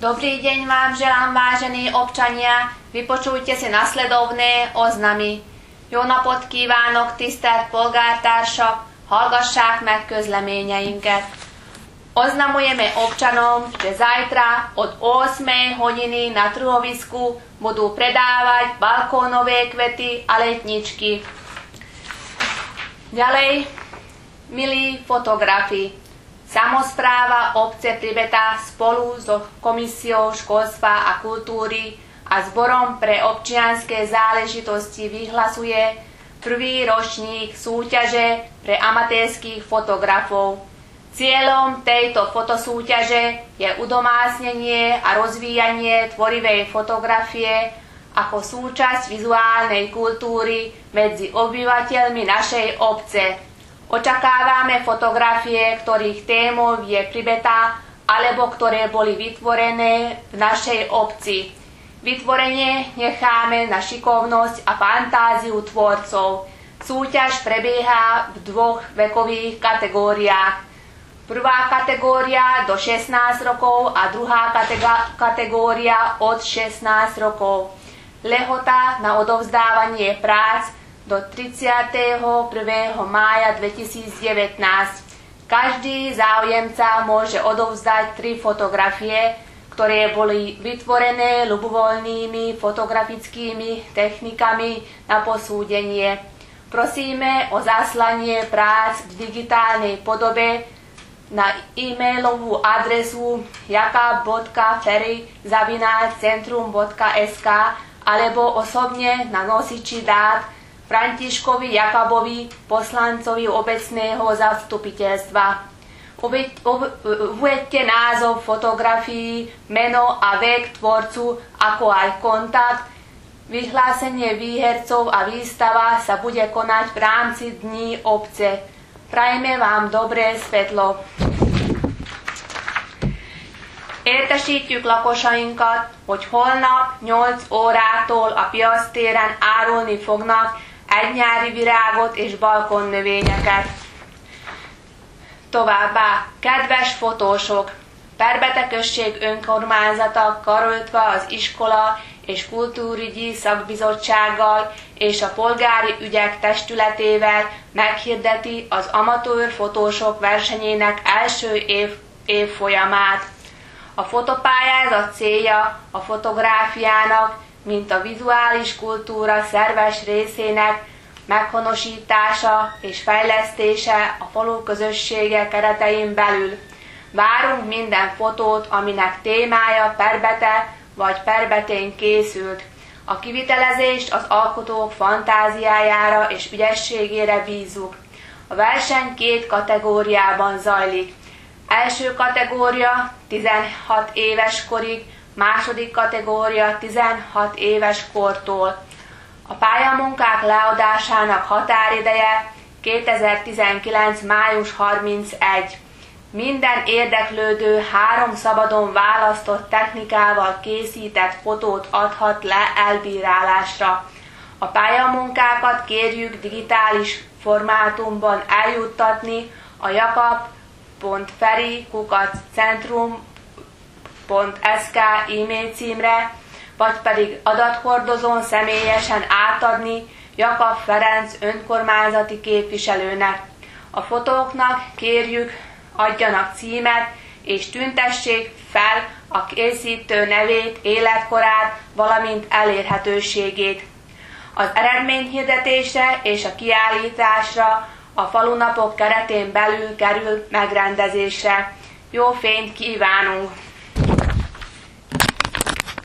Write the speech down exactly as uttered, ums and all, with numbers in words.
Dobrý deň vám želám, vážení občania. Vypočujte si nasledovné oznamy. Jó napot kívánok, tisztelt polgártársak! Hallgassák meg közleményeinket. Oznamujeme občanom, že zajtra od ôsmej hodiny na trhovisku budú predávať balkónové kvety a letničky. Ďalej, milí fotografi, samospráva obce Pribeta spolu so Komisiou školstva a kultúry a Zborom pre občianske záležitosti vyhlasuje prvý ročník súťaže pre amatérskych fotografov. Cieľom tejto fotosúťaže je udomácnenie a rozvíjanie tvorivej fotografie ako súčasť vizuálnej kultúry medzi obyvateľmi našej obce. Očakávame fotografie, ktorých témou je Pribeta alebo ktoré boli vytvorené v našej obci. Vytvorenie necháme na šikovnosť a fantáziu tvorcov. Súťaž prebieha v dvoch vekových kategóriách. Prvá kategória do šestnásť rokov a druhá kategória od šestnásť rokov. Lehota na odovzdávanie prác do tridsiateho prvého mája dvetisícdevätnásť. Každý záujemca môže odovzdať tri fotografie, ktoré boli vytvorené ľubovoľnými fotografickými technikami na posúdenie. Prosíme o zaslanie prác v digitálnej podobe na e-mailovú adresu jakab bodka ferry zavináč centrum bodka es ká alebo osobne na nosiči dát Františkovi Jakabovi, poslancovi obecného zastupiteľstva. Uvedte názov fotografií, meno a vek tvorcu, ako aj kontakt. Vyhlásenie výhercov a výstava sa bude konať v rámci Dní obce. Prajme vám dobré svetlo. Értesítjük lakosainkat, hogy holnap nyolc órától a piactéren árulni fognak egy nyári virágot és balkonnövényeket. Továbbá, kedves fotósok, Perbete község önkormányzata karöltve az iskola és kultúrügyi szakbizottsággal és a polgári ügyek testületével meghirdeti az amatőr fotósok versenyének első év, évfolyamát. A fotopályázat célja a fotográfiának, mint a vizuális kultúra szerves részének meghonosítása és fejlesztése a falu közössége keretein belül. Várunk minden fotót, aminek témája Perbete vagy Perbetén készült. A kivitelezést az alkotók fantáziájára és ügyességére bízzuk. A verseny két kategóriában zajlik. Első kategória tizenhat éves korig, második kategória tizenhat éves kortól. A pályamunkák leadásának határideje kétezer-tizenkilenc. május harmincegy. Minden érdeklődő három szabadon választott technikával készített fotót adhat le elbírálásra. A pályamunkákat kérjük digitális formátumban eljuttatni a jakab pont ferry kukac centrum pont es ká e-mail címre, vagy pedig adathordozón személyesen átadni Jakab Ferenc önkormányzati képviselőnek. A fotóknak kérjük adjanak címet és tüntessék fel a készítő nevét, életkorát, valamint elérhetőségét. Az eredményhirdetésre és a kiállításra a falunapok keretén belül kerül megrendezésre. Jó fényt kívánunk!